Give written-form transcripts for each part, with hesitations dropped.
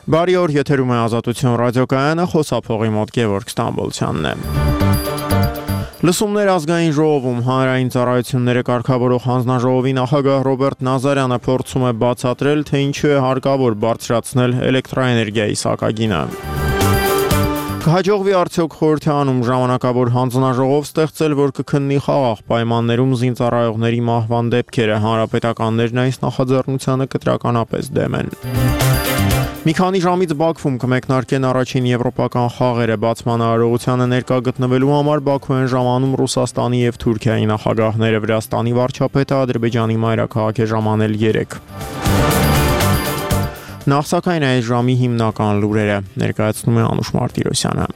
Բարի օր, եթերում է Ազատություն ռադիոկայանը, խոսափողի մոտ Գևորգ Ստամբոլցյանն է։ Լսումներ ազգային ժողովում հանրային ծառայությունները կարգավորող հանձնաժողովի նախագահ Ռոբերտ Նազարյանը փորձում է բացատրել, թե ինչու է հարկավոր բարձրացնել էլեկտրաէներգիայի սակագինը։ Կհաջողվի արդյոք խորհրդանում ժամանակավոր հանձնաժողով ստեղծել, որ կքննի խաղաղ պայմաններում զինծառայողների մահվան դեպքերը, հանրապետականներն այս նախաձեռնությանը կտրականապես դեմ են։ Մի քանի ժամից Բաքվում կմեկնարկեն առաջին եվրոպական խաղերը, բացման արարողությանը ներկա գտնվելու համար Բաքու են ժամանում Ռուսաստանի եւ Թուրքիայի նախագահները, Վրաստանի վարչապետը Ադրբեջանի մայրաքաղաք է ժամանել 3։ Նախ սակայն այս ժամի հիմնական լուրերը ներկայացնում է Անուշ Մարտիրոսյանը։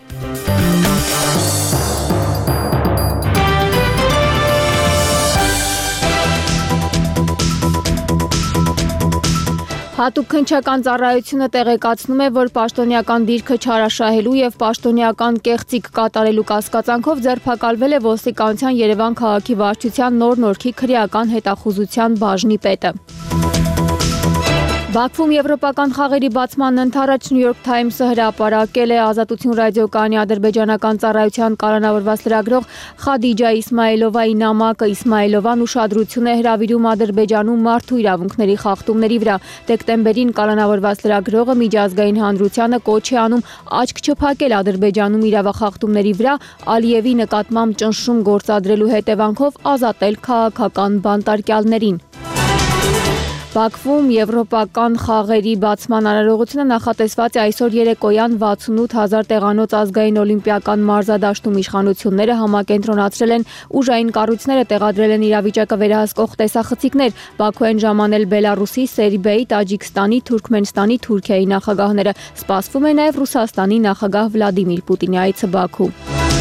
Հատուկ քննչական ծառայությունը տեղեկացնում է, որ պաշտոնյական դիրքը չարաշահելու եւ պաշտոնյական կեղծիք կատարելու կասկածանքով ձերբակալվել է ոստիկանության Երևան քաղաքի վարչության Նոր Նորքի քրեական հետախուզության բաժնի պետը։ Բաքվում եվրոպական խաղերի բացման ընթառաջ New York Times-ը հրապարակել է Ազատություն ռադիոկայանի ադրբեջանական ծառայության կալանավորված լրագրող Խադիջա Իսմայելովայի նամակը։ Իսմայելովան ուշադրություն է հրավիրում Ադրբեջանում մարդու իրավունքների խախտումների վրա։ Դեկտեմբերին կալանավորված լրագրողը միջազգային հանրությանը կոչ է անում աչք չփակել Ադրբեջանում իրավախախտումների վրա, Ալիևի նկատմամբ ճնշում գործադրելու հետևանքով ազատել քաղաքական բանտարկյալներին։ Բաքվում եվրոպական խաղերի բացման արարողությունը նախատեսված է այսօր երեկոյան 68,000 տեղանոց ազգային օլիմպիական մարզադաշտում իշխանությունները համակենտրոնացրել են ուժային կառույցները տեղադրել են իրավիճակը վերահսկող տեսախցիկներ։ Բաքու են ժամանել Բելարուսի, Սերբիայի, Տաջիկստանի, Թուրքմենստանի, Թուրքիայի նախագահները։ Սպասվում է նաև Ռուսաստանի նախագահ Վլադիմիր Պուտինի այցը Բաքու։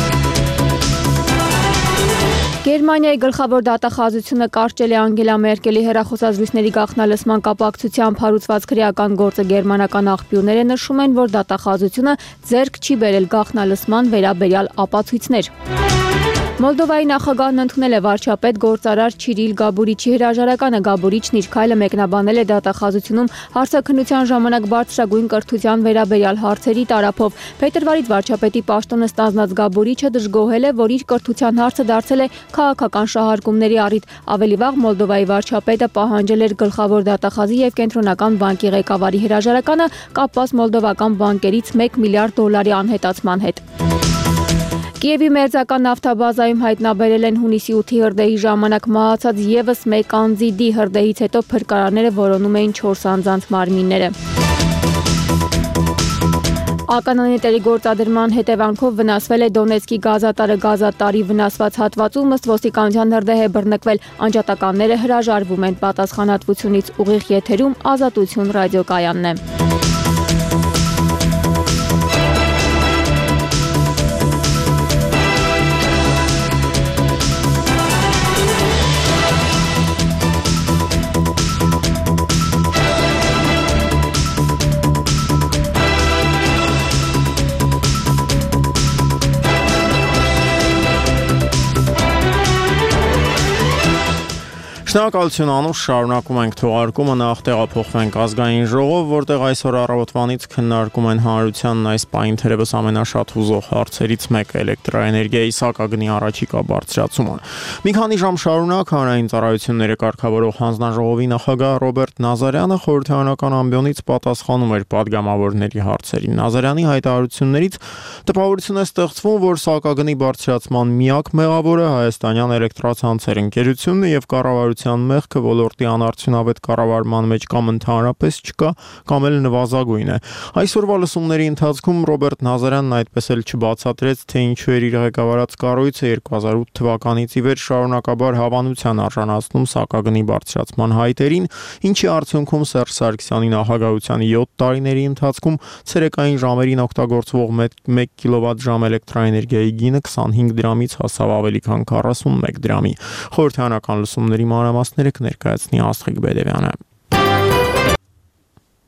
Գերմանիայի գլխավոր դատախազությունը կարճել է Անգելա Մերկելի հեռախոսազրույցների գաղտնալսման կապակցությամբ հարուցված քրեական գործը։ Գերմանական աղբյուրները նշում են, որ դատախազությունը ձեռք չի բերել գաղտնալսման վերաբերյալ ապացույցներ։ Մոլդովայի նախագահն ընդունել է վարչապետ գործարար Չիրիլ Գաբուրիչի հրաժարականը։ Գաբուրիչն իր քայլը մեկնաբանել է դատախազությունում հարցաքննության ժամանակ բարձրագույն կրթության վերաբերյալ հարցերի տարափով։ Փետրվարից վարչապետի պաշտոնը ստանձնած Գաբուրիչը դժգոհել է, որ իր կրթության հարցը դարձել է քաղաքական շահարկումների առիթ։ Ավելի վաղ Մոլդովայի վարչապետը պահանջել էր գլխավոր դատախազի եւ կենտրոնական բանկի ղեկավարի հրաժարականը կապված մոլդովական բանկերից $1 միլիարդ անհետացման հետ։ Կիևի մերձական նավթաբազայում հայտնաբերել են հունիսի 8-ի հրդեհի ժամանակ մահացած եւս մեկ անձի դի։ Հրդեհից հետո փրկարարները որոնում էին 4 անձանց մարմինները։ Ականանետերի գործադրման հետևանքով վնասվել է Դոնեցկի գազատարը։ Գազատարի վնասված հատվածում ըստ ոստիկանության հրդեհ է բռնկվել։ Անջատականները հրաժարվում են պատասխանատվությունից։ Ուղիղ եթերում Ազատություն ռադիոկայանն է։ Շնորհակալություն Անուշ, շարունակում ենք թողարկումը, նախ տեղափոխվենք ազգային ժողով, որտեղ այսօր առավոտվանից քննարկում են հանրությանն այս պահին թերևս ամենաշատ հուզող հարցերից մեկը էլեկտրաէներգիայի սակագնի առաջիկա բարձրացումը։ Մի քանի ժամ շարունակ հանրային ծառայությունները կարգավորող հանձնաժողովի նախագահ Ռոբերտ Նազարյանը խորհրդարանական ամբիոնից պատասխանում էր պատգամավորների հարցերին։ Նազարյանի հայտարարություններից տպավորություն է ստեղծվում, որ սակագնի բարձրացման միակ մեղավորը հայաստանյան էլեկտրացանցեր ընկերությունն է եւ կառավարության մեղքը ոլորտի անարդյունավետ կառավարման մեջ կամ ընդհանրապես չկա, կամ էլ նվազագույն է։ Այսօրվա լսումների ընթացքում Ռոբերտ Նազարյանն այդպես էլ չբացատրեց, թե ինչու էր իր ղեկավարած կառույցը 2008 թվականից ի վեր շարունակաբար հավանության արժանացնում սակագնի բարձրացման հայտերին, ինչի արդյունքում Սերժ Սարգսյանի նախագահության 7 տարիների ընթացքում ցերեկային ժամերին օգտագործվող 1 կիլովատ-ժամ էլեկտրաէներգիայի գինը 25 դրամից հասավ ավելի քան 41 դրամի։ Խորհրդարանական լսումների մանրամասները կներկայացնի Աստղիկ Բեդևյանը։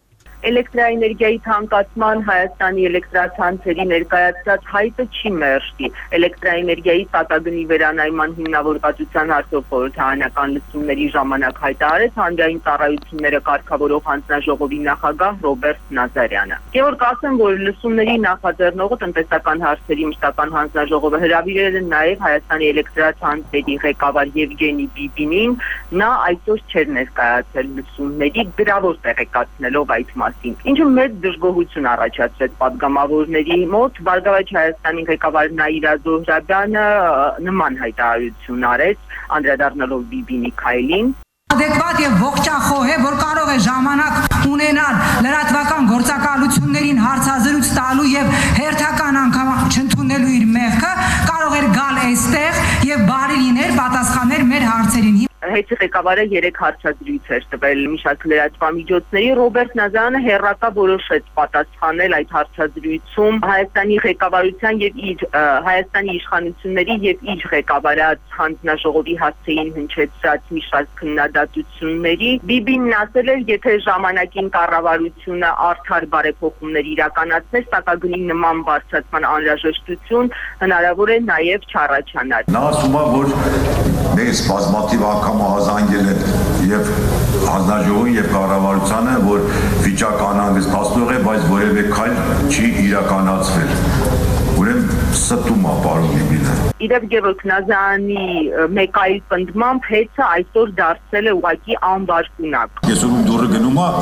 Էլեկտրաէներգիայի թանկացման Հայաստանի էլեկտրացանցերի ներկայացրած հայտը չի մերժի։ Էլեկտրաէներգիայի սակագնի վերանայման հիմնավորվածության հարցով խորհրդարանական լսումների ժամանակ հայտարարեց հանրային ծառայությունները կարգավորող հանձնաժողովի նախագահ Ռոբերտ Նազարյանը։ Գևորգ, ասեմ, որ լսումների նախաձեռնողը տնտեսական հարցերի մշտական հանձնաժողովը հրավիրել է նաև Հայաստանի էլեկտրացանցերի ղեկավար Եվգենի Բիբինին, նա այսօր չէր ներկայացել լսումների, գրավոր տեղեկացնելով այդ մասին, ինչը մեծ դժգոհություն առաջացրեց պատգամավորների մոտ։ Բարգավաճ Հայաստանի ղեկավար Նաիրա Զոհրաբյանը նման հայտարարություն արեց, անդրադառնալով Բիբինի քայլին։ Adekvat եւ ողջախոհ է, որ կարող է ժամանակ ունենալ լրատվական գործակալություններին հարցազրույց տալու եւ հերթական անգամ չընդունելու իր մեղքը, կարող էր գալ այստեղ եւ բարի լիներ պատասխաներ մեր հարցերին։ Հետի ղեկավարը 3 հարցազրույց էր տվել մի շարք լրատվամիջոցների, Ռոբերտ Նազարյանը հերրակա որոշեց պատասխանել այդ հարցազրույցում Հայաստանի ղեկավարության եւ իր Հայաստանի իշխանությունների եւ իր ղեկավարած հանձնաժողովի հասցեին հնչեցրած մի շարք քննադատությունների։ Բիբինն ասել էր, եթե ժամանակին կառավարությունը արդար բարեփոխումներ իրականացներ, սակագնի նման բարձրացման անհրաժեշտություն հնարավոր է նաեւ չառաջանալ։ Նա ասում է, որ մեզ բազմաթիվ անգամ հազանգել են եւ հանձնաժողովին եւ կառավարությանը, որ վիճակը անհանգստացնող է, բայց որևէ քայլ չի իրականացվել։ Ուրեմն ստում է պարոն Բիբինը։ Իրավ Գևորգ, Նազարյանի մեկ այլ պնդմամբ հեծը այսօր դարձել է ուղղակի անբարկունակ։ Այսօր դուրը գնում է,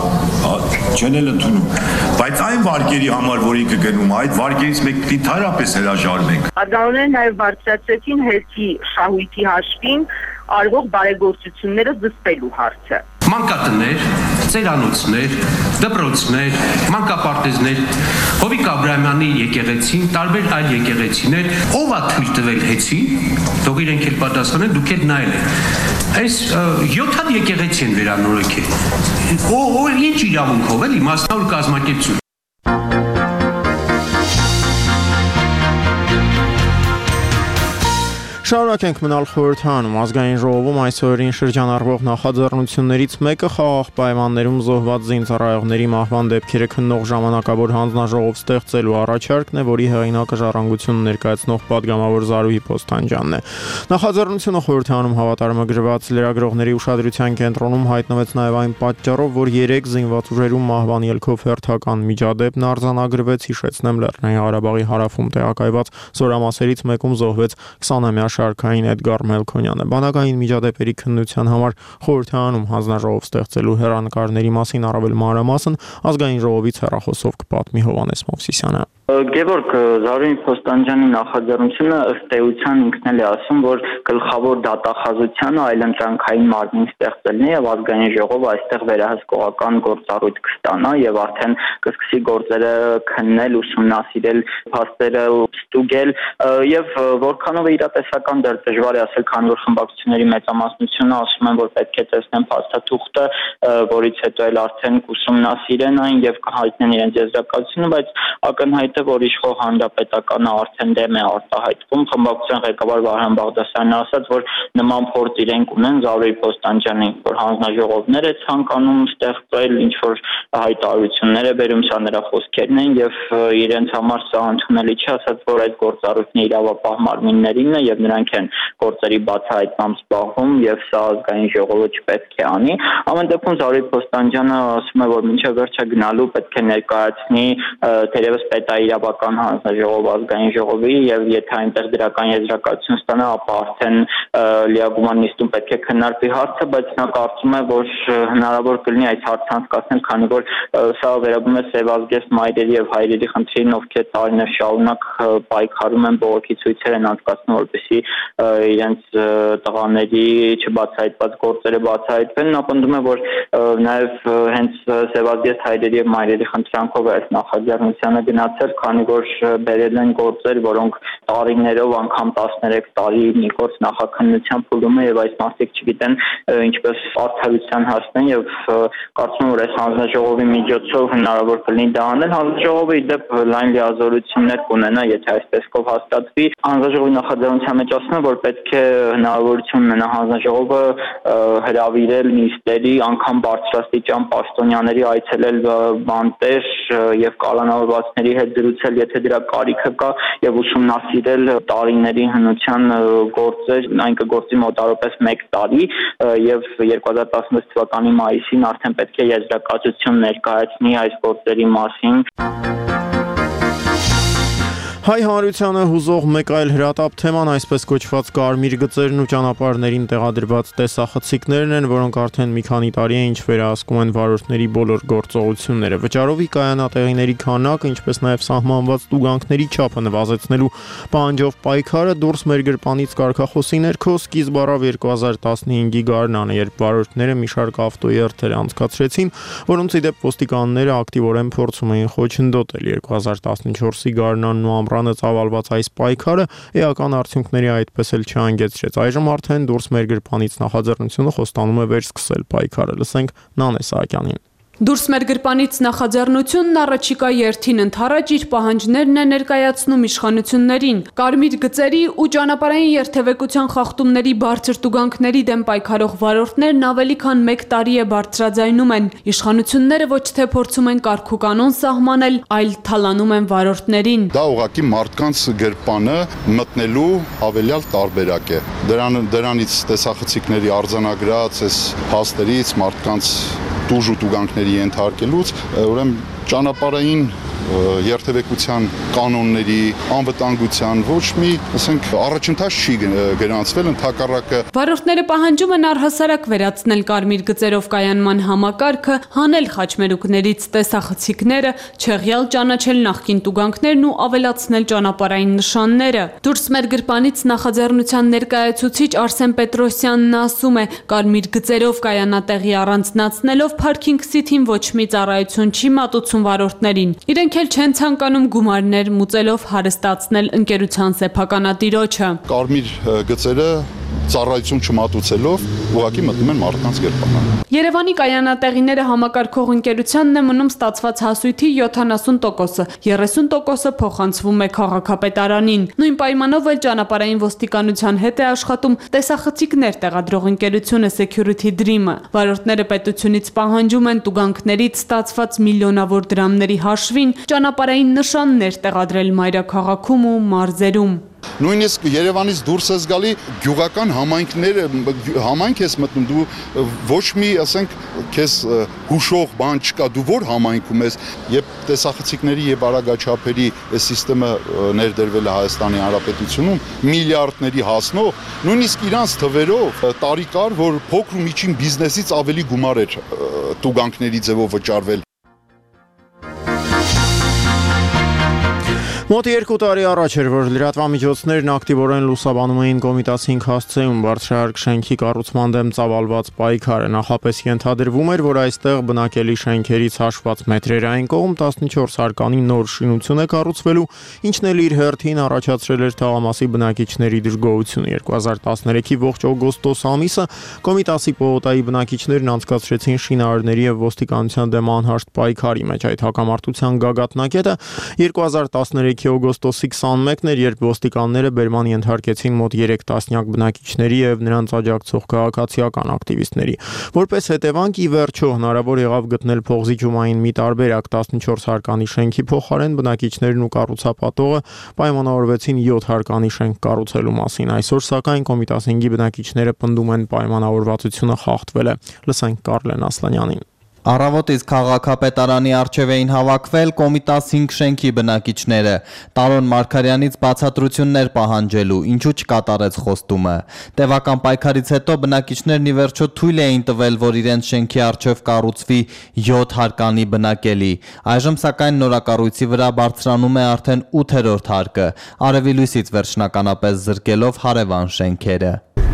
չեն էլ ընդունում, բայց այն վարկերի համար, որ ինքը գնում է, այդ վարկերից մեկ պիտի թարապես հրաժարվենք։ Արձանները նաև բարձրացրեցին հերթի շահույթի հաշվին արվող բարեգործությունները զսպելու հարցը։ Մանկատներ, ծերանոցներ, դպրոցներ, մանկապարտեզներ, Հովիկ Աբրահամյանի եկեղեցին, տարբեր այլ եկեղեցիներ, ով է թույլ տվել հեծին, թող իրենք էլ պատասխանեն, դուք էլ նայել եք։ Այս 7 հատ եկեղեցի են վերանորոգել։ Ո՞ր ինչ իրավունքով էլի մասնավոր կազմակերպություն։ Շարունակենք մնալ խորհրդարանում ազգային ժողովում այսօրին շրջանառվող նախաձեռնություններից մեկը խաղաղ պայմաններում զոհված զինծառայողների մահվան դեպքերը քննող ժամանակավոր հանձնաժողով ստեղծելու առաջարկն է, որի հեղինակը Ժառանգություն ներկայացնող պատգամավոր Զարուհի Փոստանջյանն է։ Նախաձեռնությունը խորհրդարանում հավատարմագրված լրագրողների ուշադրության կենտրոնում հայտնվեց նաև այն պատճառով, որ 3 զինված ուժերում մահվան ելքով հերթական միջադեպն արձանագրվեց, հիշեցնեմ, Լեռնային Ղարաբաղի հարավում տեղակայված զորամասերից մեկում զոհվեց 20-ամյա շարքային Էդգար Մելքոնյանը։ Բանակային միջադեպերի քննության համար խորհրդարանում հանձնաժողով ստեղծելու հեռանկարների մասին առավել մանրամասն ազգային ժողովից հեռախոսով կպատմի Հովհաննես Մովսիսյանը։ Գևորգ, Զարուհի Փոստանջյանի նախաձեռնությունը ըստ էության ինքն էլ է ասում, որ գլխավոր դատախազությանը այլընտրանքային մարմին ստեղծելն է եւ ազգային ժողովը այստեղ վերահսկողական գործառույթ կստանա եւ արդեն կսկսի գործերը քննել, ուսումնասիրել, փաստերը ստուգել եւ որքանով է իրատեսական դեռ դժվար է ասել, քանի որ խմբակցությունների մեծամասնությունը ասում են, որ պետք է տեսնեն փաստաթուղթը, որից հետո էլ արդեն կուսումնասիրեն այն եւ կհայտնեն իրենց եզրակացությունը, բայց ակնհայտ է, որ իշխող հանրապետականը արդեն դեմ է արտահայտվում։ Խմբակցության ղեկավար Վահրամ Բաղդասարյանն ասաց, որ նման փորձ իրենք ունեն Զարուհի Փոստանջյանի, որ հանձնաժողովներ է ցանկանում ստեղծել, ինչ որ հայտարարություններ է բերում, սա նրա խոսքերն են եւ իրենց համար սա ընդունելի չի, ասաց, որ այդ գործառույթն իրավապահ մարմիններին է եւ նրանք են գործերի բացահայտմամբ զբաղվում եւ սա ազգային ժողովը չպետք է անի։ Ամեն դեպքում Զարուհի Փոստանջյանը ասում է, որ մինչեւ վերջը գնալու պետք է ներկայացնի թերևս պետաիրավական հանձնաժողով ազգային ժողովի եւ եթե այնտեղ դրական եզրակացություն ստանա, ապա արդեն լիագումար նիստում պետք է քննարկվի հարցը, բայց նա կարծում է, որ հնարավոր կլինի այս հարցը անցկացնել, քանի որ սա վերաբերում է սևազգեստ մայրերի եւ հայրերի խնդրին, ովքեր տարիներ շարունակ պայքարում են, բողոքի ցույցեր են անցկացնում, որպեսզի իրենց տղաների չբացահայտված գործերը բացահայտվեն։ Նա պնդում է, որ նաեւ հենց սևազգեստ հայրերի եւ մայրերի խնդրանքով է այս նախաձեռնությանը գնացել, ստեղծել, քանի որ բերել են գործեր, որոնք տարիներով անգամ 13 տարի մի գործ նախաքննության փուլում է եւ այս մասիկ չգիտեն ինչպես արդարության հասնեն եւ կարծում եմ որ այս հանձնաժողովի միջոցով հնարավոր կլինի դա անել հանձնաժողովը ի դեպ լայն լիազորություններ կունենա եթե այս տեսքով հաստատվի հանձնաժողովի նախաձեռնության մեջ ասում եմ որ պետք է հնարավորություն ունենա հանձնաժողովը հրավիրել նիստերի անգամ բարձրաստիճան պաշտոնյաների այցելել բանտեր եւ կալանավորվածների հետ զրուցել եթե դրա կարիքը կա եւ ուսումնասիրել տարիների հնության գործեր այն կգործի մոտարապես 1 տարի եւ 2016 թվականի մայիսին արդեն պետք է եզրակացություն ներկայացնի այս գործերի մասին Հայ հանրությանը հուզող մեկ այլ հրատապ թեման այսպես կոչված կարմիր գծերն ու ճանապարհներին տեղադրված տեսախցիկներն են, որոնք արդեն մի քանի տարի է ինչ վերահսկում են վարորդների բոլոր գործողությունները։ Վճարովի կայանատեղիների քանակը, ինչպես նաև սահմանված տուգանքների չափը նվազեցնելու պահանջով պայքարը դուրս մեր գրպանից կարգախոսի ներքո սկիզբ առավ 2015-ի գարնանը, երբ վարորդները մի շարք ավտոերթեր անցկացրեցին, որոնց ի դեպ ոստիկանները ակտիվորեն փորձում էին խոչընդոտել 2014-ի գարնանն ու ամռանը ծավալված այս պայքարը էական արդյունքների այդպես էլ չհանգեցրեց։ Այժմ արդեն դուրս մեր գրպանից նախաձեռնությունը խոստանում է վերսկսել պայքարը։ Լսենք Նանե Սահակյանին։ Դուրս մեր գրպանից նախաձեռնությունն առաջիկա երթին ընթառաջ իր պահանջներն է ներկայացնում իշխանություններին։ Կարմիր գծերի ու ճանապարհային երթևեկության խախտումների բարձր տուգանքների դեմ պայքարող վարորդներն ավելի քան 1 տարի է բարձրաձայնում են։ Իշխանությունները ոչ թե փորձում են կարգուկանոն սահմանել, այլ թալանում են վարորդներին։ Դա ուղղակի մարդկանց գրպանը մտնելու հավելյալ տարբերակ է։ Դրանից տեսախցիկների արձանագրած այս փաստերից մարդկանց դուժ ու տուգանքների ենթարկելուց ուրեմն ճանապարհային երթևեկության կանոնների անվտանգության ոչ մի, ասենք, առաջընթաց չի գրանցվել, ընդհակառակը վարորդները պահանջում են առհասարակ վերացնել կարմիր գծերով կայանման համակարգը, հանել խաչմերուկներից տեսախցիկները, չեղյալ ճանաչել նախկին տուգանքներն ու ավելացնել ճանապարհային նշանները։ Դուրս մեր գրպանից նախաձեռնության ներկայացուցիչ Արսեն Պետրոսյանն ասում է, կարմիր գծերով կայանատեղի առանձնացնելով Parking City-ն ոչ մի ծառայություն չի մատուցում վարորդներին։ Իրենք էլ չեն ցանկանում գումարներ մուծելով հարստացնել ընկերության սեփականատիրոջը։ Կարմիր գծերը ծառայություն չմատուցելով ուղղակի մտնում են մարդկանց գրպանը։ Երևանի կայանատեղիները համակարգող ընկերությանն է մնում ստացված հասույթի 70%-ը, 30%-ը փոխանցվում է քաղաքապետարանին։ Նույն պայմանով էլ ճանապարհային ոստիկանության հետ է աշխատում տեսախցիկներ տեղադրող ընկերությունը Security Dream-ը։ Վարորդները պետությունից պահանջում են տուգանքներից ստացված միլիոնավոր դրամների հաշվին ճանապարհային նշաններ տեղադրել մայրաքաղաքում ու մարզերում։ Նույնիսկ Երևանից դուրս ես գալի գյուղական համայնք ես մտնում դու ոչ մի, ասենք, քեզ հուշող բան չկա, դու որ համայնքում ես, երբ տեսախցիկների եւ արագաչափերի այս համակարգը ներդրվել է Հայաստանի Հանրապետությունում միլիարդների հասնող, նույնիսկ իրանց թվերով տարի կար, որ փոքր ու միջին բիզնեսից ավելի գումար էր տուգանքների ձևով վճարվել։ Մոտ 2 տարի առաջ էր, որ լրատվամիջոցներն ակտիվորեն լուսաբանում էին Կոմիտաս 5 հասցեում բարձրահարկ շենքի կառուցման դեմ ծավալված պայքարը։ Նախապես ենթադրվում էր, որ այստեղ բնակելի շենքերից հաշված մետրերային կողմ 14 հարկանի նոր շինություն է կառուցվելու, ինչն էլ իր հերթին առաջացրել էր թաղամասի բնակիչների դժգոհությունը։ 2013-ի ողջ օգոստոս ամիսը Կոմիտասի պողոտայի բնակիչներն անցկացրեցին շինարարների եւ ոստիկանության դեմ անհաշտ պայքարի մեջ։ Այդ հակամարտության գագաթնակետը 2013 օգոստոսի 21-ն էր, երբ ոստիկանները բերման ենթարկեցին մոտ 3 տասնյակ բնակիչների եւ նրանց աջակցող քաղաքացիական ակտիվիստների։ Որպես հետևանք ի վերջո հնարավոր եղավ գտնել փողզիջումային մի տարբերակ 14 հարկանի շենքի փոխարեն բնակիչներն ու կառուցապատողը պայմանավորվեցին 7 հարկանի շենք կառուցելու մասին։ Այսօր սակայն Կոմիտաս 5-ի բնակիչները պնդում են պայմանավորվածությունը խախտվել է։ Լսենք Կարլեն Ասլանյանին։ Առավոտից քաղաքապետարանի առջև էին հավաքվել Կոմիտաս 5 շենքի բնակիչները, Տարոն Մարգարյանից բացատրություններ պահանջելու, ինչու չկատարեց խոստումը։ Տևական պայքարից հետո բնակիչներն ի վերջո թույլ էին տվել, որ իրենց շենքի առջև կառուցվի 7 հարկանի բնակելի։ Այժմ սակայն նորակառույցի վրա բարձրանում է արդեն 8-րդ հարկը, Արևի լույսից վերջնականապես զրկելով հարևան շենքերը։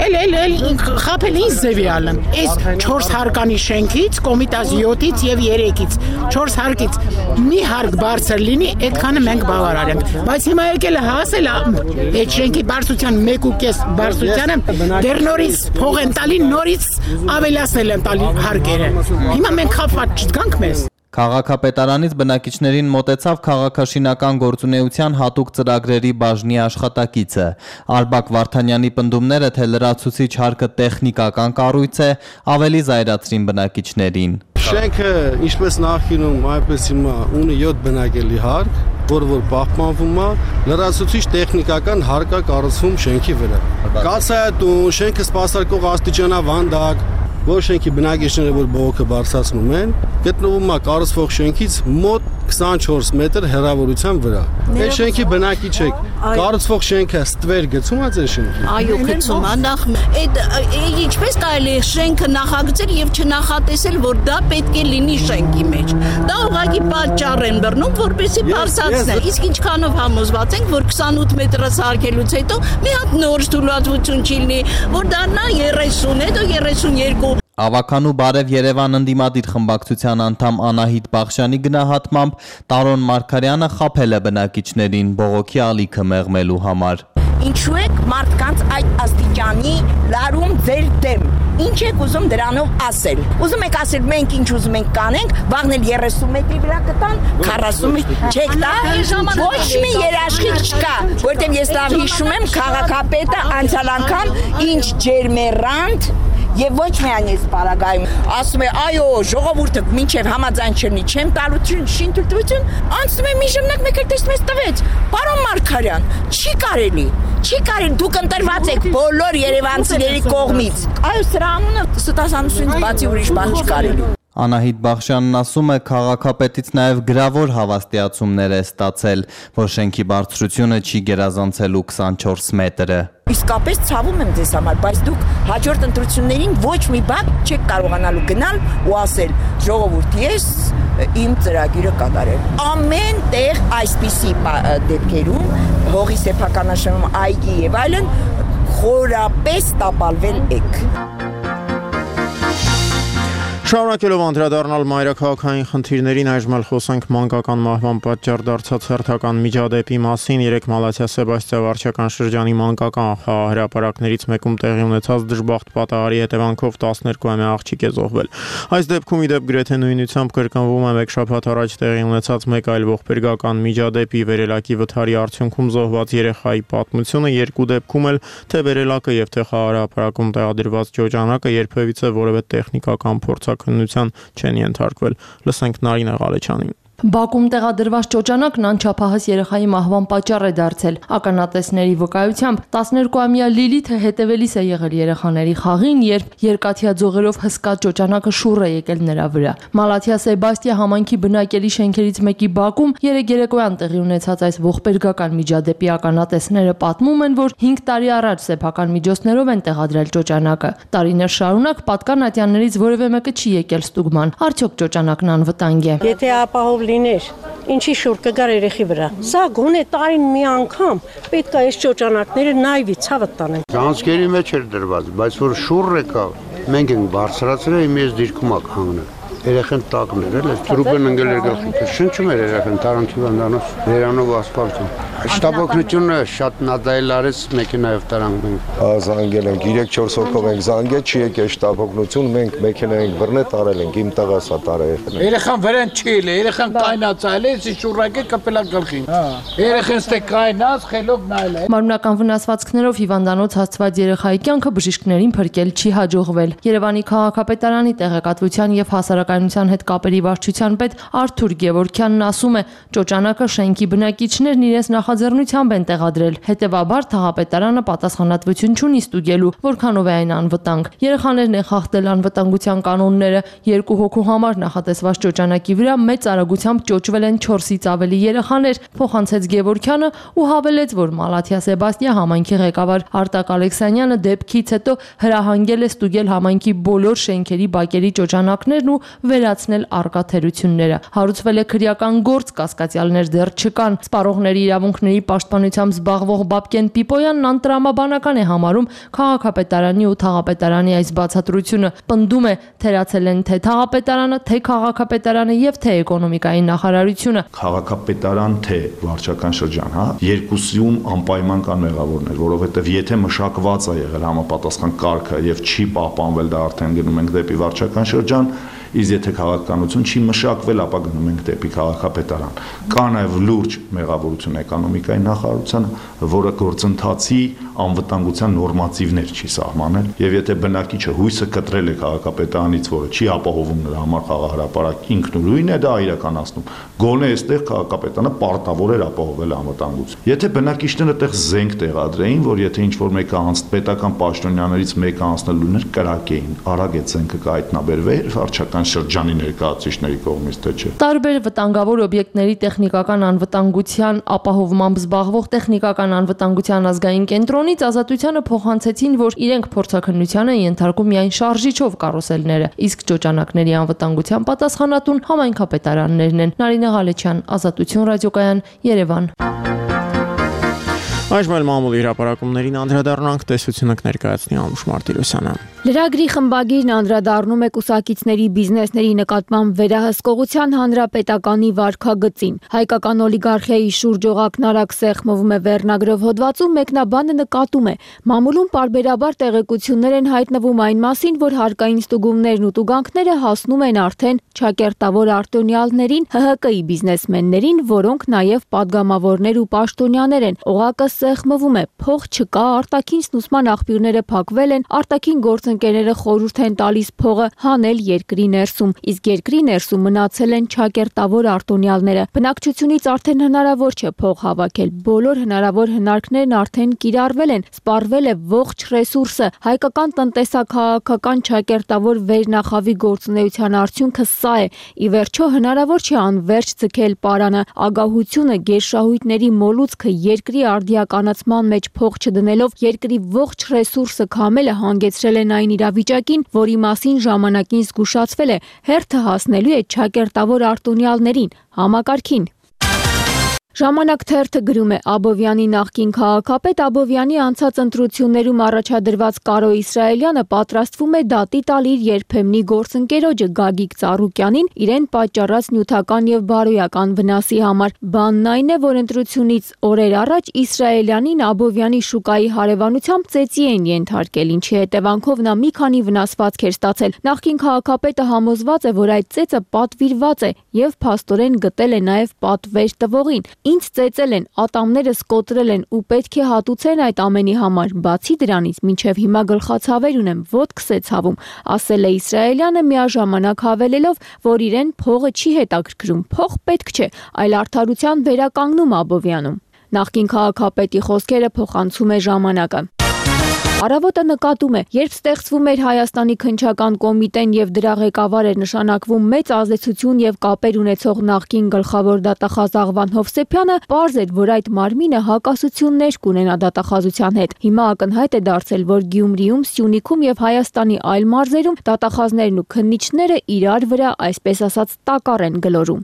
խափել ինձ ձևի ալեմ։ Այս 4 հարկանի շենքից, Կոմիտաս 7-ից եւ 3-ից, 4 հարկից մի հարկ բարձր լինի, այդքանը մենք բավարար ենք։ Բայց հիմա եկել է հասել այդ շենքի բարձրության 1.5 բարձրությանը, դեռ նորից փող են տալի, նորից ավելացնել են տալի հարկերը։ Հիմա մենք խափված չգանք մեզ։ Քաղաքապետարանից բնակիչներին մոտեցավ քաղաքաշինական գործունեության հատուկ ծրագրերի բաժնի աշխատակիցը։ Արբակ Վարդանյանի պնդումները, թե լրացուցիչ հարկը տեխնիկական կառույց է, ավելի զայրացրին բնակիչներին։ Շենքը, ինչպես նախկինում, այնպես հիմա ունի 7 բնակելի հարկ, որ պահպանվում է, լրացուցիչ տեխնիկական հարկ է կառուցվում շենքի վրա։ Կասայատուն, շենքը սպասարկող աստիճանավանդակ, որ շենքի բնակիչները, որ բողոքը բարձրացնում են, գտնվում է կառուցվող շենքից մոտ 24 մետր հեռավորության վրա։ Այդ շենքի բնակիչ եք, կառուցվող շենքը ստվեր գցում է ձեր շենքի։ Այո, գցում է, նախ այդ ինչպես կարելի է շենքը նախագծել եւ չնախատեսել, որ դա պետք է լինի շենքի մեջ։ Դա ուղղակի պատճառ են բռնում, որպեսզի բարձրացնեն։ Իսկ ինչքանով համոզված ենք, որ 28 մետրը սարքելուց հետո մի հատ նոր թույլատվություն չի լինի, որ դառնա 30, հետո 32։ Ավականու Բարև Երևան ընդդիմադիր խմբակցության անդամ Անահիտ Բախշյանի գնահատմամբ Տարոն Մարգարյանը խաբել է բնակիչներին բողոքի ալիքը մեղմելու համար։ Ինչու եք մարդկանց այդ աստիճանի լարում ձեր դեմ։ Ինչ եք ուզում դրանով ասել։ Ուզում եք ասել մենք ինչ ուզում ենք կանենք, վաղն էլ 30 մետրի վրա կտան, 40 չեք տա։ Ոչ մի երաշխիք չկա, որտեղ ես լավ հիշում եմ քաղաքապետը անցյալ անգամ ինչ ջերմերանտ Եվ ոչ միայն այս պարագայում ասում է, այո, ժողովուրդը մինչև համաձայն չլինի, չեմ տալու շինթույլտվություն, անցնում է մի ժամանակ մեկ էլ տեսնում ես տվեց։ Պարոն Մարգարյան, չի կարելի, դուք ընտրված եք բոլոր երևանցիների կողմից։ Այո, սրա անունը ստասանությունից բացի ուրիշ բան չի կարելի։ Անահիտ Բախշյանն ասում է, քաղաքապետից նաև գրավոր հավաստիացումներ է ստացել, որ շենքի բարձրությունը չի գերազանցելու 24 մետրը։ Իսկապես ցավում եմ ձեզ համար, բայց դուք հաջորդ ընտրություններին ոչ մի բան չեք կարողանալու գնալ ու ասել. ժողովուրդ, ես իմ ծրագիրը կատարել։ Ամեն տեղ այսպիսի դեպքերում հողի սեփականաշրջանում այգի եւ այլն խորապես տապալվել եք։ Շարունակելով անդրադառնալ մայրաքաղաքային խնդիրներին, այժմ էլ խոսենք մանկական մահվան պատճառ դարձած հերթական միջադեպի մասին։ Երեկ Մալաթիա Սեբաստիա վարչական շրջանի մանկական խաղահրապարակներից մեկում տեղի ունեցած դժբախտ պատահարի հետևանքով 12-ամյա աղջիկ է զոհվել։ Այս դեպքում ի դեպ գրեթե նույնությամբ կրկնվում է մեկ շաբաթ առաջ տեղի ունեցած մեկ այլ ողբերգական միջադեպի վերելակի վթարի արդյունքում զոհված երեխայի պատմությունը, երկու դեպքում էլ թե վերելակը եւ թե խաղահրապարակում տեղադրված ճոճանակը երբևիցե որևէ տեխնիկական փորձաքննության չեն ենթարկվել։ Լսենք Նարինե Ղալեչյանին։ Բակում տեղադրված ճոճանակն անչափահաս երեխայի մահվան պատճառ է դարձել։ Ականատեսների վկայությամբ 12-ամյա Լիլիթը հետևելիս է եղել երեխաների խաղին, երբ երկաթյա ձողերով հսկած ճոճանակը շուռ է եկել նրա վրա։ Մալաթիա Սեբաստիա համայնքի բնակելի շենքերից մեկի բակում երեկ երեկոյան տեղի ունեցած այս ողբերգական միջադեպի ականատեսները պատմում են, որ 5 տարի առաջ սեփական միջոցներով են տեղադրել ճոճանակը։ Տարիներ շարունակ պատկան ատյաններից որևէ մեկը չի եկել ստուգման։ Արդյոք ճոճանակն անվտանգ է։ Եթե ապահով լիներ, ինչի շուռ կգար երեխի վրա։ Սա գոնե տարին մի անգամ պետք է այս ճոճանակները նայվի ցավը տանեն։ Գանցքերի մեջ էր դրված, բայց որ շուռ եկավ, մենք ենք բարձրացրել, մեզ դիրքում ակ հանգնել։ Երեխան տակներ էլ, Ռուբեն ընկել էր գլխի։ Շնչում էր երեխան Տարանթիվանդանոց, Լերանով ասֆալտում։ Շտաբօգնությունը շատ նադայել արեց մեքենայով տարանք։ Զանգել ենք 3-4 հոգով ենք զանգել, չի եկել շտաբօգնություն, մենք մեքենա ենք բռնել, տարել ենք, իմ տղա սա տարել։ Երեխան վրան չի էլ, երեխան կայնացել է, շուրակը կպելա գլխին։ Երեխան ստե կայնած, խելոք նայել է։ Մարմնական վնասվածքներով հիվանդանոց հասցված երեխայի կյանքը բժիշկներին փրկել չի հաջողվել։ Երևանի քաղաքապետարանի տեղեկատվության եւ հասարակայնության հետ կապերի վարչության պետ Արթուր Գևորգյանն ասում է, ճոճանակը շենքի բնակիչներն իրենց նախաձեռնությամբ են տեղադրել։ Հետևաբար թաղապետարանը պատասխանատվություն չունի ստուգելու, որքանով է այն անվտանգ։ Երեխաներն են խախտել անվտանգության կանոնները։ 2 հոգու համար նախատեսված ճոճանակի վրա մեծ արագությամբ ճոճվել են 4-ից ավելի երեխաներ, փոխանցեց Գևորգյանը ու հավելեց, որ Մալաթիա Սեբաստիա համայնքի ղեկավար Արտակ Ալեքսանյանը դեպքից հետո հրահանգել է ստուգել համայնքի բոլոր շենքերի բակերի ճոճանակներն ու վերացնել արկա թերությունները։ Հարուցվել է քրեական գործ, կասկածյալներ դեռ չկան։ Սպառողների իրավունք իրավունքների պաշտպանությամբ զբաղվող Բաբկեն Պիպոյանն անտրամաբանական է համարում քաղաքապետարանի ու թաղապետարանի այս բացատրությունը, պնդում է թերացել են թե թաղապետարանը, թե քաղաքապետարանը եւ թե էկոնոմիկայի նախարարությունը։ Քաղաքապետարան թե վարչական շրջան, երկուսիում անպայման կան մեղավորներ, որովհետեւ եթե մշակված է եղել համապատասխան կարգը եւ չի պահպանվել, դա արդեն գնում ենք դեպի վարչական շրջան, իսկ եթե քաղաքականություն չի մշակվել, ապա գնում ենք դեպի քաղաքապետարան։ Կա նաև լուրջ մեղավորություն էկոնոմիկայի նախարարությանը, որը գործընթացի անվտանգության նորմատիվներ չի սահմանել, եւ եթե բնակիչը հույսը կտրել է քաղաքապետարանից, որը չի ապահովում նրա համար խաղահրապարակ, ինքնուրույն է դա իրականացնում, գոնե այստեղ քաղաքապետարանը պարտավոր էր ապահովել անվտանգություն։ Եթե բնակիչները այդտեղ զենք տեղադրեին, որ եթե ինչ-որ մեկը պետական պաշտոնյաներից մեկը անցնելուներ կրակեին, արագ է զենքը կհայտնաբերվեր վարչական շրջանի ներկայացուցիչների կողմից, թե չէ։ Տարբեր վտանգավոր օբյեկտների տեխնիկական անվտանգության ապահովմամբ զբաղվող տեխնիկական անվտանգության ազգային կենտրոնից Ազատությանը փոխանցեցին, որ իրենք փորձաքննության են ենթարկում միայն շարժիչով կարոսելները, իսկ ճոճանակների անվտանգության պատասխանատուն համայնքապետարաններն են։ Նարինե Ղալեչյան, Ազատություն ռադիոկայան, Երևան։ Այժմ մամուլի հրապարակումներին անդրադառնանք, տեսությունը կներկայացնի Անուշ Մարտիրոսյանը։ Լրագրի խմբագիրն անդրադառնում է կուսակիցների բիզնեսների նկատմամբ վերահսկողության հանրապետականի վարքագծին։ Հայկական օլիգարխիայի շուրջ օղակնարակ սեղմվում է վերնագրով հոդվածում, մեկնաբանը նկատում է. մամուլում պարբերաբար տեղեկություններ են հայտնվում այն մասին, որ հարկային ստուգումներն ու տուգանքները հասնում են արդեն ճակերտավոր արտոնյալներին, ՀՀԿ-ի բիզնեսմեններին, որոնք նաև падգամավորներ ու պաշտոնյաներ են։ Օղակը սեղմվում է, փող չկա, արտաքին ստուսման աղբյուրները փակվել են, արտաքին գործընկերները խորհուրդ են տալիս փողը հանել երկրի ներսում, իսկ երկրի ներսում մնացել են ճակերտավոր արտոնյալները։ Բնակչությունից արդեն հնարավոր չէ փող հավաքել, բոլոր հնարավոր հնարքներն արդեն կիրառվել են, սպառվել է ողջ ռեսուրսը։ Հայկական տնտեսա-քաղաքական ճակերտավոր վերնախավի գործունեության արդյունքը սա է։ Ի վերջո հնարավոր չէ անverջ ձգել պարանը, ագահությունը, գերշահույթների մոլուցքը, երկրի արդիականացման մեջ փող չդնելով երկրի ողջ ռեսուրսը քամելը հանգեցրել են այն իրավիճակին, որի մասին ժամանակին զգուշացվել է, հերթը հասնելու է ճակերտավոր արտոնյալներին, համակարգին։ Ժամանակ թերթը գրում է Աբովյանի նախկին քաղաքապետ Աբովյանի անցած ընտրություններում առաջադրված Կարո Իսրայելյանը պատրաստվում է դատի տալ իր երբեմնի գործընկերոջը Գագիկ Ծառուկյանին իրեն պատճառած նյութական եւ բարոյական վնասի համար։ Բանն այն է, որ ընտրությունից օրեր առաջ Իսրայելյանին Աբովյանի շուկայի հարևանությամբ ծեծի են ենթարկել, ինչի հետևանքով նա մի քանի վնասվածք էր ստացել։ Նախկին քաղաքապետը համոզված է, որ այդ ծեծը պատվիրված է եւ փաստորեն գտել է նաեւ պատվեր տվողին։ Ինձ ծեծել են, ատամներս կոտրել են ու պետք է հատուցեն այդ ամենի համար, բացի դրանից մինչև հիմա գլխացավեր ունեմ, ոտքս է ցավում, ասել է Իսրայելյանը միաժամանակ հավելելով, որ իրեն փողը չի հետաքրքրում, փող պետք չէ, այլ արդարության վերականգնում Աբովյանում։ Նախկին քաղաքապետի խոսքերը փոխանցում է ժամանակը։ Առավոտը նկատում է, երբ ստեղծվում էր Հայաստանի քննչական կոմիտեն եւ դրա ղեկավար էր նշանակվում մեծ ազդեցություն եւ կապեր ունեցող նախկին գլխավոր դատախազ Աղվան Հովսեփյանը, պարզ էր, որ այդ մարմինը հակասություններ կունենա դատախազության հետ։ Հիմա ակնհայտ է դարձել, որ Գյումրիում, Սյունիքում եւ Հայաստանի այլ մարզերում դատախազներն ու քննիչները իրար վրա, այսպես ասած, տակառ են գլորում։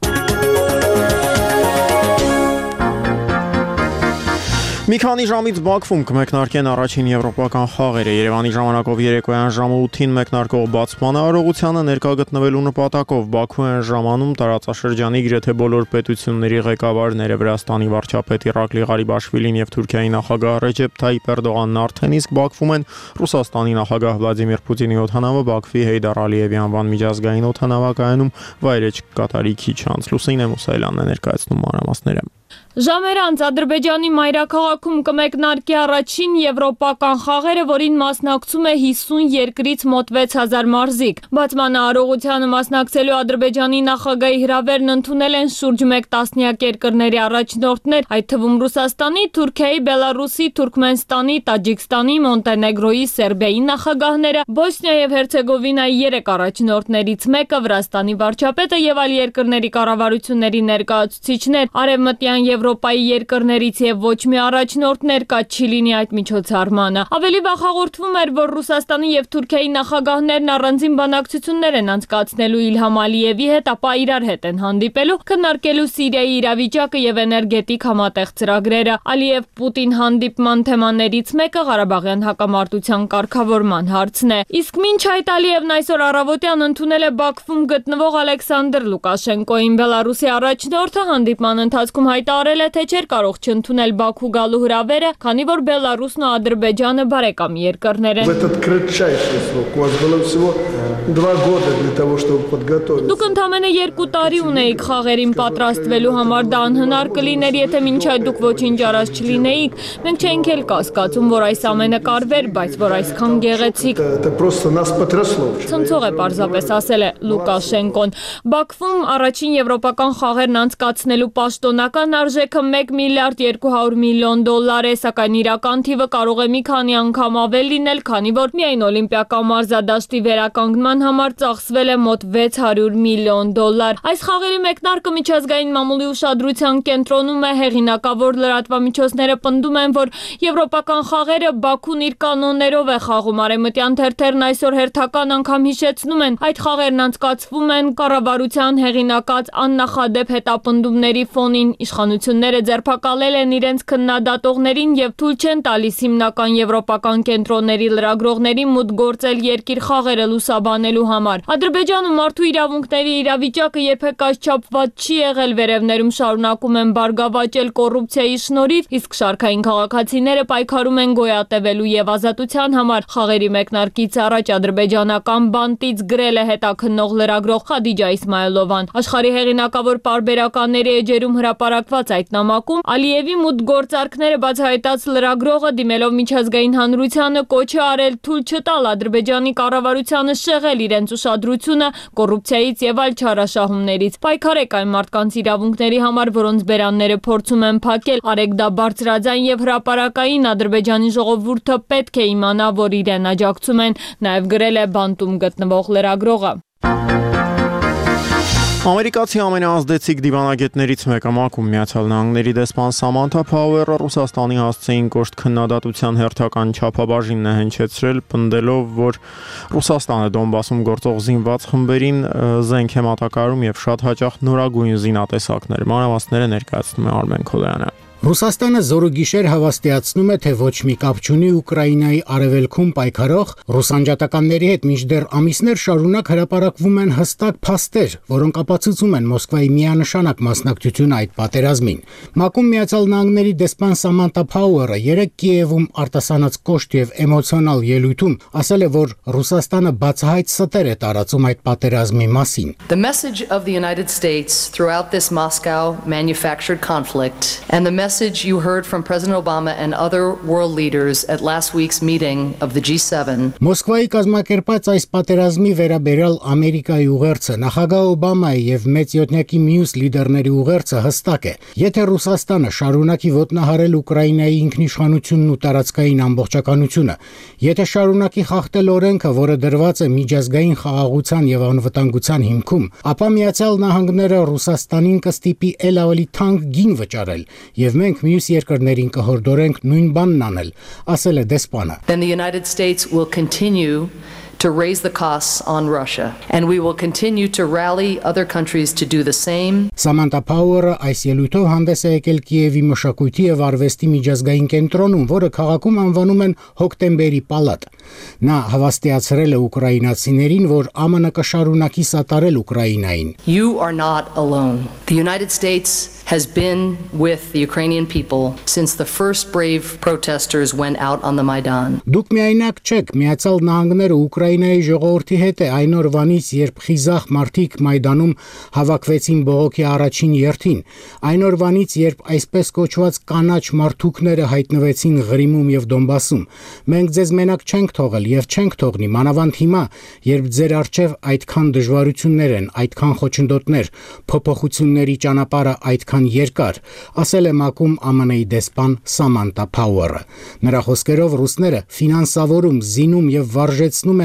Մի քանի ժամից Բաքվում կմեկնարկեն առաջին եվրոպական խաղերը։ Երևանի ժամանակով երեկոյան ժամը 8-ին մեկնարկող բացման արարողությանը ներկա գտնվելու նպատակով Բաքու են ժամանում տարածաշրջանի գրեթե բոլոր պետությունների ղեկավարները, Վրաստանի վարչապետ Իրակլի Ղարիբաշվիլին եւ Թուրքիայի նախագահ Ռեջեփ Թայիփ Էրդողանն արդեն իսկ Բաքվում են։ Ռուսաստանի նախագահ Վլադիմիր Պուտինի օդանավը Բաքվի Հեյդար Ալիևի անվան միջազգային օդանավակայանում վայրեջք կատարի քիչ անց։ Լուսինե Մուսայելյանն է ներկայացնում մանրամասները։ Ժամեր անց Ադրբեջանի մայրաքաղաքում կմեկնարկի առաջին եվրոպական խաղերը, որին մասնակցում է 50 երկրից մոտ 6000 մարզիկ։ Բացման արարողությանը մասնակցելու Ադրբեջանի նախագահի հրավերն ընդունել են շուրջ 1 տասնյակ երկրների առաջնորդներ, այդ թվում Ռուսաստանի, Թուրքիայի, Բելարուսի, Թուրքմենստանի, Տաջիկստանի, Մոնտենեգրոյի, Սերբիայի նախագահները, Բոսնիա եւ Հերցեգովինայի 3 առաջնորդներից մեկը, Վրաստանի վարչապետը եւ այլ երկրների կառավարությունների ներկայացուցիչներ, արևմտյան Արևմտյան Եվրոպայի երկրներից եւ ոչ մի առաջնորդ ներկա չի լինի այդ միջոցառմանը։ Ավելի վաղ հաղորդվում էր, որ Ռուսաստանի եւ Թուրքիայի նախագահներն առանձին բանակցություններ են անցկացնելու Իլհամ Ալիևի հետ, ապա իրար հետ են հանդիպելու, քննարկելու Սիրիայի իրավիճակը եւ էներգետիկ համատեղ ծրագրերը։ Ալիև-Պուտին հանդիպման թեմաներից մեկը Ղարաբաղյան հակամարտության կարգավորման հարցն է։ Իսկ մինչ այդ Ալիևն այսօր առավոտյան ընդունել է Բաքվում գտնվող Ալեքսանդր Լուկաշենկոին։ Բելարուսի առաջնորդը հանդիպման ընթացքում հայտարարել է, թե չէր կարող չընդունել Բաքու գալու հրավերը, քանի որ Բելարուսն ու Ադրբեջանը բարեկամ երկրներ են։ Դուք ընդամենը 2 տարի ունեիք խաղերին պատրաստվելու համար, դա անհնար կլիներ, եթե մինչ այդ դուք ոչինչ արած չլինեիք։ Մենք չէինք էլ կասկածում, որ այս ամենը կարվեր, բայց որ այսքան գեղեցիկ։ Ցնցող է պարզապես ասել է Լուկաշենկոն։ Բաքվում առաջին եվրոպական խաղերն անցկացնելու պաշտոնական արժեքը $1 միլիարդ 200 միլիոն է, սակայն իրական թիվը կարող է մի քանի անգամ ավել լինել, քանի որ միայն օլիմպիական մարզադաշտի վերականգնման համար ծախսվել է մոտ $600 միլիոն։ Այս խաղերի մեկնարկը միջազգային մամուլի ուշադրության կենտրոնում է, հեղինակավոր լրատվամիջոցները պնդում են, որ եվրոպական խաղերը Բաքուն իր կանոններով է խաղում։ Արևմտյան թերթերն այսօր հերթական անգամ հիշեցնում են, այդ խաղերն անցկացվում են կառավարության հեղինակած աննախադեպ հետապնդումների ֆոնին։ Իշխանությունները ձերբակալել են իրենց քննադատողներին եւ թույլ չեն տալիս հիմնական եվրոպական կենտրոնների լրագրողներին մուտք գործել երկիր խաղերը լուսաբանելու համար։ Ադրբեջանում մարդու իրավունքների իրավիճակը երբեք այսչափված չի եղել, վերևներում շարունակում են բարգավաճել կոռուպցիայի շնորհիվ, իսկ շարքային քաղաքացիները պայքարում են գոյատևելու եւ ազատության համար։ Խաղերի մեկնարկից առաջ ադրբեջանական բանտից գրել է հետաքննող լրագրող Խադիջա Իսմայելովան։ Աշխարհի հեղինակավոր պարբերականների էջերում հրապարակված այդ նամակում Ալիևի մուտքգործարքները բացահայտած լրագրողը դիմելով միջազգային հանրությանը կոչ է արել թույլ չտալ Ադրբեջանի կառավարությանը շեղել իրենց ուշադրությունը կոռուպցիայից եւ այլ չարաշահումներից։ Պայքարեք այն մարդկանց իրավունքների համար, որոնց բերանները փորձում են փակել։ Արեք դա բարձրաձայն եւ հրապարակային, Ադրբեջանի ժողովուրդը պետք է իմանա, որ իրեն աջակցում են, նաեւ գրել է բանտում գտնվող լրագրողը։ Ամերիկացի ամենաազդեցիկ դիվանագետներից մեկը Մակում Միացյալ Նահանգների դեսպան Սամանթա Փաուերը Ռուսաստանի հասցեին կոշտ քննադատության հերթական չափաբաժինն է հնչեցրել, պնդելով, որ Ռուսաստանը Դոնբասում գործող զինված խմբերին զենք է մատակարարում եւ շատ հաճախ նորագույն զինատեսակներ։ Մանրամասները ներկայացնում է Արմեն Քոլյանը։ Ռուսաստանը զորուգիշեր հավաստիացնում է, թե ոչ մի կապ չունի Ուկրաինայի արևելքում պայքարող ռուսանջատականների հետ, մինչդեռ ամիսներ շարունակ հրապարակվում են հստակ փաստեր, որոնք ապացուցում են Մոսկվայի միանշանակ մասնակցությունը այդ պատերազմին։ Մակում Միացյալ Նահանգների դեսպան Սամանթա Փաուերը երեկ Կիևում արտասանած կոշտ եւ էմոցիոնալ ելույթում ասել է, որ Ռուսաստանը բացահայտ ստեր է տարածում այդ պատերազմի մասին։ The message of the United States throughout this Moscow manufactured conflict and the message you heard from President Obama and other world leaders at last week's meeting of the G7. Մոսկվայի կազմակերպած այս պատերազմի վերաբերյալ Ամերիկայի ուղերձը, նախագահ Օբամայի եւ մեծ յոթնյակի մյուս լիդերների ուղերձը հստակ է։ Եթե Ռուսաստանը շարունակի ոտնահարել Ուկրաինայի ինքնիշխանությունն ու տարածքային ամբողջականությունը, եթե շարունակի խախտել օրենքը, որը դրված է միջազգային խաղաղության եւ անվտանգության հիմքում, ապա Միացյալ Նահանգները Ռուսաստանին կստիպի ել ավելի թանկ գին վճարել եւ մենք մյուս երկրներին կհորդորենք նույն բանն անել, ասել է դեսպանը։ Then the United States will continue to raise the costs on Russia and we will continue to rally other countries to do the same. Samantha Power այս ելույթով հանդես է եկել Կիևի մշակույթի եւ արվեստի միջազգային կենտրոնում, որը քաղաքում անվանում են Հոկտեմբերի պալատ։ Նա հավաստիացրել է ուկրաինացիներին, որ ԱՄՆ կշարունակի սատարել Ուկրաինային։ You are not alone. The United States has been with the Ukrainian people since the first brave protesters went out on the Maidan. Դուք միայնակ չեք, Միացյալ Նահանգները Ուկրաինայի ժողովրդի հետ է այն օրվանից, երբ խիզախ մարդիկ Մայդանում հավաքվեցին բողոքի առաջին երթին, այն օրվանից, երբ այսպես կոչված կանաչ մարդուկները հայտնվեցին Ղրիմում եւ Դոնբասում։ Մենք ձեզ մենակ չենք թողել եւ չենք թողնի, մանավանդ հիմա, երբ ձեր առջեւ այդքան դժվարություններ են, այդքան խոչընդոտներ, փոփոխությունների ճանապարհը այդքան երկար, ասել է Մակում ԱՄՆ-ի դեսպան Սամանթա Փաուերը։ Նրա խոսքերով ռուսները ֆինանսավորում, զինում եւ վարժեցնում են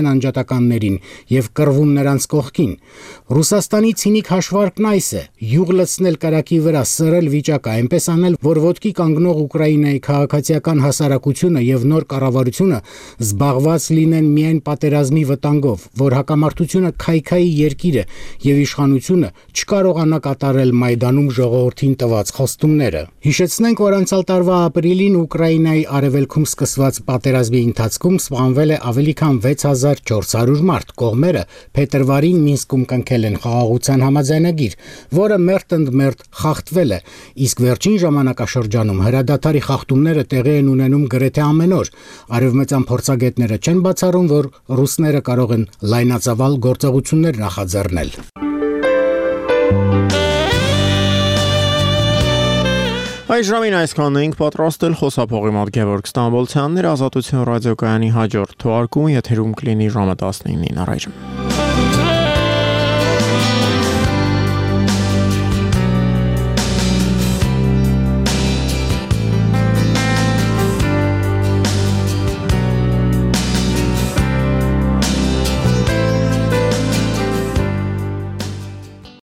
ազատության անջատականներին եւ կռվում նրանց կողքին։ Ռուսաստանի ցինիկ հաշվարկն այս է՝ յուղ լցնել կրակի վրա, սրել վիճակը, այնպես անել, որ ոտքի կանգնող Ուկրաինայի քաղաքացիական հասարակությունը եւ նոր կառավարությունը զբաղված լինեն միայն պատերազմի վտանգով, որ հակամարտությունը քայքայի երկիրը եւ իշխանությունը չկարողանա կատարել Մայդանում ժողովրդին տված խոստումները։ Հիշեցնենք, որ անցյալ տարվա ապրիլին Ուկրաինայի արևելքում սկսված պատերազմի ընթացքում սպանվել է ավելի քան 6400 մարդ։ Կողմերը փետրվարին Մինսկում կնքել են խաղաղության համաձայնագիր, որը մերթընդմերթ խախտվել է, իսկ վերջին ժամանակաշրջանում հրադադարի խախտումները տեղի են ունենում գրեթե ամեն օր։ Արևմտյան փորձագետները չեն բացառում, որ ռուսները կարող են լայնածավալ գործողություններ նախաձեռնել։ Այս ժամին այսքանն էինք պատրաստել խոսափողի մոտ Գևորգ Ստամբոլցյանն էր Ազատություն ռադիոկայանի հաջորդ թողարկումը եթերում կլինի ժամը 19-ին առայժմ։